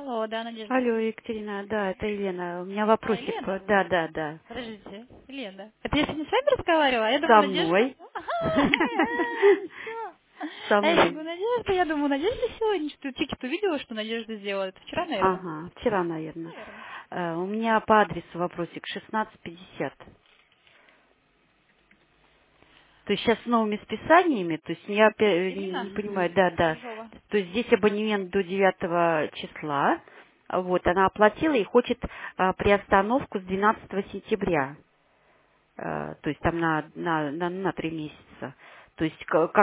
Алло, да, Надежда. Алло, Екатерина, да, это Елена. У меня А, вопросик. Елена? Да, да, да. Подождите, Елена. Это я сегодня с вами разговаривала? Я думаю, Со Надежда. мной. Ага, все. Со А я мной. думаю, Надежда, Надежда сегодня, что тикет увидела, что Надежда сделала. Это вчера, наверное? Ага, вчера, наверное. Наверное. У меня по адресу вопросик 1650. То есть сейчас с новыми списаниями, то есть я Ирина не понимаю, да, да. Ежова. То есть здесь абонемент до 9 числа. Вот, она оплатила и хочет приостановку с 12 сентября. То есть там на 3 месяца. То есть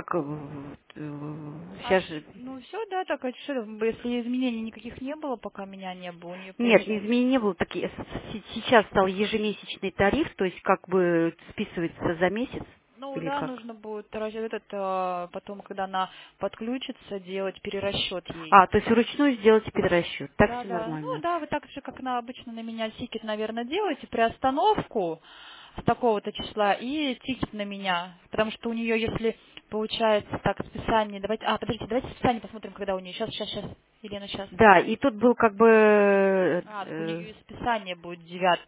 сейчас же... Ну все, да, так, а что, если изменений никаких не было, пока меня не было, у нее Нет, получается. изменений не было. Такие, сейчас стал ежемесячный тариф, то есть как бы списывается за месяц Ну или да, как? нужно будет потом, когда она подключится, делать перерасчет ей. То есть вручную сделать перерасчет. Так Да, все да. Ну нормально. да, вы так же, как на обычно на меня тикет, наверное, делаете, приостановку с такого-то числа и тикет на меня. Потому что у нее, если получается так, списание, давайте, подождите, давайте списание посмотрим, когда у нее. Сейчас, Елена, сейчас. Да, и тут был как бы... Так у нее и списание будет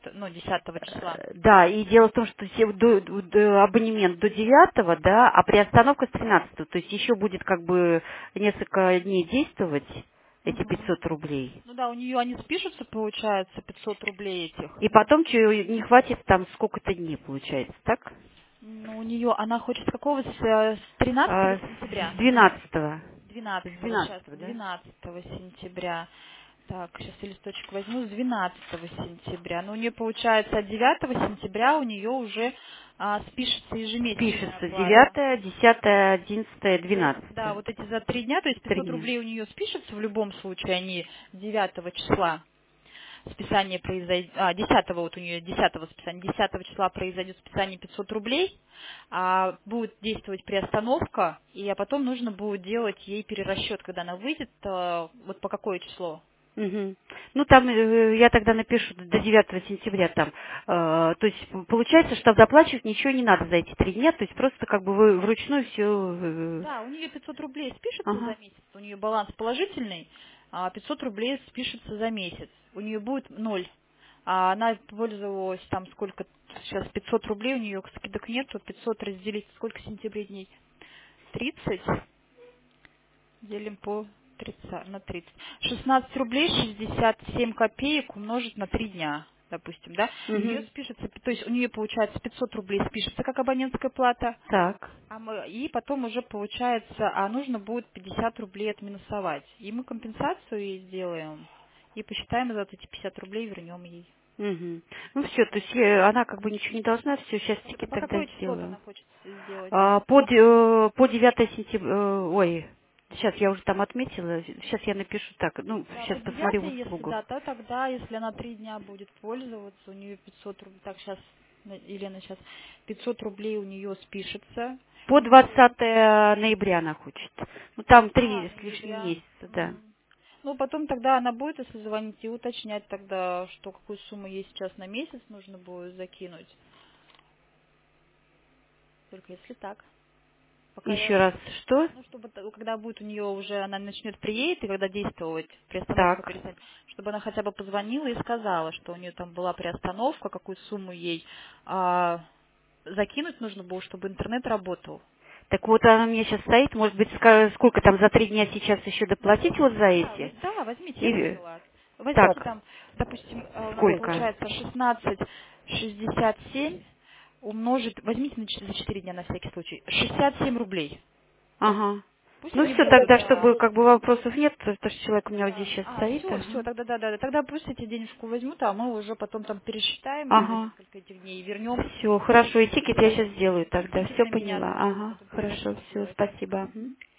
10 числа. да, и дело в том, что абонемент до 9, да, а приостановка с 13. То есть еще будет как бы несколько дней действовать эти Мгм. 500 рублей. Ну да, у нее они спишутся, получается, 500 рублей этих. И потом не хватит там сколько-то дней, получается, так? Ну, у нее, она хочет с какого, с 13 С сентября? 12. С 12 сейчас, 12, да? 12 сентября. Так, сейчас я листочек возьму, с 12 сентября. Ну, у нее получается от 9 сентября у нее уже спишется ежемесячная Спишется оплата. 9, 10, 11, Да, 12. вот эти за 3 дня, то есть 3 500 дня. рублей у нее спишется в любом случае, они 9 числа. Списание произойдет, 10 вот у нее 10 списания, 10 числа произойдет списание 500 рублей, будет действовать приостановка, потом нужно будет делать ей перерасчет, когда она выйдет, вот по какое число. Мгм. Ну, там я тогда напишу до 9 сентября там. То есть получается, что заплачивать ничего не надо за эти 3 дня, то есть просто как бы вы вручную все... Да, у нее 500 рублей спишется Ага. за месяц, у нее баланс положительный, 500 рублей спишется за месяц, у нее будет ноль. Она пользовалась там сколько, сейчас 500 рублей, у нее скидок нету, 500 разделить, сколько сентябрей дней? 30. Делим по 30, на 30. 16 рублей 67 копеек умножить на 3 дня, допустим, да? У нее Мгм. спишется, то есть у нее получается 500 рублей спишется как абонентская плата, Так. и потом уже получается, нужно будет 50 рублей отминусовать. И мы компенсацию ей сделаем, и посчитаем за вот эти 50 рублей, вернем ей. Мгм. Ну все, то есть она как бы ничего не должна, все, сейчас тикет По тогда какое число-то сделаю. она хочет сделать? По 9 сентября, ой, сейчас я уже там отметила, сейчас я напишу так, ну, Да, сейчас по посмотрю в 9, если услугах. да, то тогда, если она 3 дня будет пользоваться, у нее 500 рублей, так сейчас, Елена сейчас, 500 рублей у нее спишется. По И, 20 ноября она хочет. Ну, там 3 с лишним ноября. месяца, да. Мгм. Ну, потом тогда она будет, если звонить, и уточнять тогда, что какую сумму ей сейчас на месяц нужно будет закинуть. Только если так. Пока Еще я, раз, что? ну, чтобы когда будет у нее уже, она начнет приедет, и когда действовать, приостановка Так. перестанет, чтобы она хотя бы позвонила и сказала, что у нее там была приостановка, какую сумму ей закинуть нужно было, чтобы интернет работал. Так вот она у меня сейчас стоит, может быть, сколько там за 3 дня сейчас еще доплатить вот за Да, эти? да, возьмите, я И, вывела. Возьмите так, там, допустим, у нас сколько? получается 16,67 умножить, возьмите за 4 дня на всякий случай, 67 рублей. Ага. Пусть Ну они все, будут, тогда, чтобы как бы вопросов нет, то что человек у меня вот здесь сейчас стоит. все, Ага. тогда да, тогда пусть эти денежку возьмут, а мы уже потом там пересчитаем ей за Ага. несколько этих дней и вернем. Все, хорошо, и И, тикет я сейчас сделаю и тогда. тикет Все на меня поняла. нужно будет Ага, потом хорошо, перерасчет все, сделать. спасибо. Мгм.